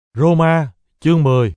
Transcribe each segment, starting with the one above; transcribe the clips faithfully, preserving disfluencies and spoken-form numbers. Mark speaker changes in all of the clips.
Speaker 1: Roma chương mười.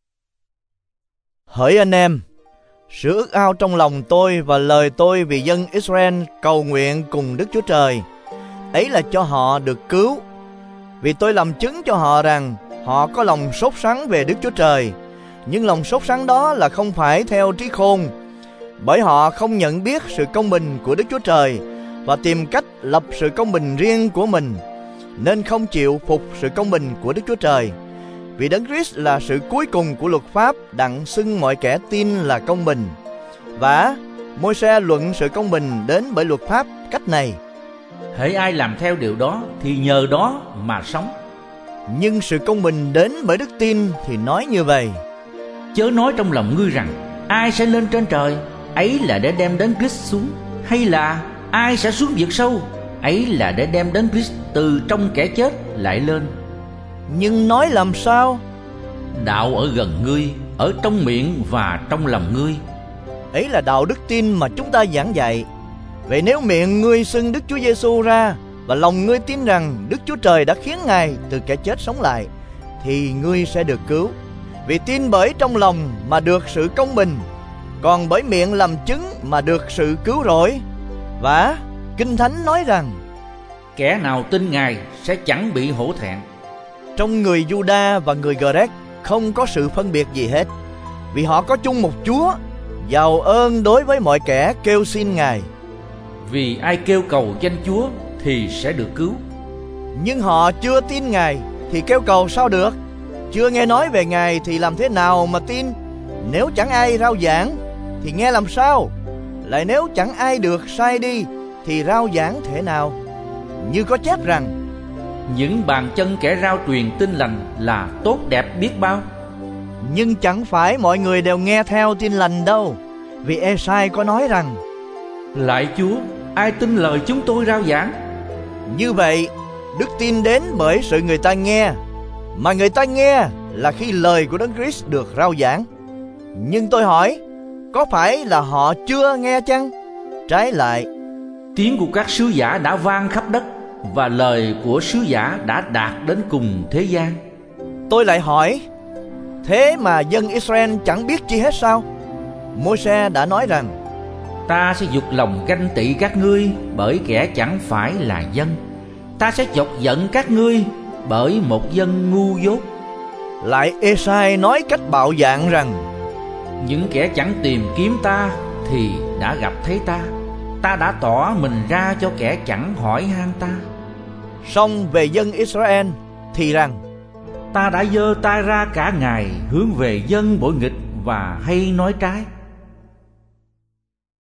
Speaker 2: Hỡi anh em, sự ước ao trong lòng tôi và lời tôi vì dân Israel cầu nguyện cùng Đức Chúa Trời, ấy là cho họ được cứu. Vì tôi làm chứng cho họ rằng họ có lòng sốt sắng về Đức Chúa Trời, nhưng lòng sốt sắng đó là không phải theo trí khôn, bởi họ không nhận biết sự công bình của Đức Chúa Trời và tìm cách lập sự công bình riêng của mình, nên không chịu phục sự công bình của Đức Chúa Trời. Vì Đấng Christ là sự cuối cùng của luật pháp, đặng xưng mọi kẻ tin là công bình. Và Môi-se luận sự công bình đến bởi luật pháp cách này:
Speaker 3: hễ ai làm theo điều đó thì nhờ đó mà sống.
Speaker 2: Nhưng sự công bình đến bởi đức tin thì nói như vậy:
Speaker 3: chớ nói trong lòng ngươi rằng ai sẽ lên trên trời, ấy là để đem Đấng Christ xuống, hay là ai sẽ xuống vực sâu, ấy là để đem Đấng Christ từ trong kẻ chết lại lên.
Speaker 2: Nhưng nói làm sao?
Speaker 3: Đạo ở gần ngươi, ở trong miệng và trong lòng ngươi.
Speaker 2: Ấy là đạo đức tin mà chúng ta giảng dạy. Vậy nếu miệng ngươi xưng Đức Chúa Giêsu ra và lòng ngươi tin rằng Đức Chúa Trời đã khiến Ngài từ kẻ chết sống lại, thì ngươi sẽ được cứu. Vì tin bởi trong lòng mà được sự công bình, còn bởi miệng làm chứng mà được sự cứu rỗi. Và Kinh Thánh nói rằng:
Speaker 3: kẻ nào tin Ngài sẽ chẳng bị hổ thẹn.
Speaker 2: Trong người Giu-đa và người Gờ-rét không có sự phân biệt gì hết, vì họ có chung một Chúa, giàu ơn đối với mọi kẻ kêu xin Ngài.
Speaker 3: Vì ai kêu cầu danh Chúa thì sẽ được cứu.
Speaker 2: Nhưng họ chưa tin Ngài thì kêu cầu sao được? Chưa nghe nói về Ngài thì làm thế nào mà tin? Nếu chẳng ai rao giảng thì nghe làm sao? Lại nếu chẳng ai được sai đi thì rao giảng thế nào? Như có chép rằng:
Speaker 3: những bàn chân kẻ rao truyền tin lành là tốt đẹp biết bao.
Speaker 2: Nhưng chẳng phải mọi người đều nghe theo tin lành đâu. Vì Ê-sai có nói rằng:
Speaker 3: lạy Chúa, ai tin lời chúng tôi rao giảng?
Speaker 2: Như vậy, đức tin đến bởi sự người ta nghe, mà người ta nghe là khi lời của Đấng Christ được rao giảng. Nhưng tôi hỏi, có phải là họ chưa nghe chăng? Trái lại,
Speaker 3: tiếng của các sứ giả đã vang khắp đất, và lời của sứ giả đã đạt đến cùng thế gian.
Speaker 2: Tôi lại hỏi, thế mà dân Israel chẳng biết chi hết sao? Môi-se đã nói rằng:
Speaker 3: ta sẽ giục lòng ganh tị các ngươi bởi kẻ chẳng phải là dân. Ta sẽ chọc giận các ngươi bởi một dân ngu dốt.
Speaker 2: Lại Ê-sai nói cách bạo dạn rằng:
Speaker 3: những kẻ chẳng tìm kiếm ta thì đã gặp thấy ta. Ta đã tỏ mình ra cho kẻ chẳng hỏi han ta.
Speaker 2: Song về dân Israel thì rằng:
Speaker 3: ta đã giơ tay ra cả ngày hướng về dân bội nghịch và hay nói trái.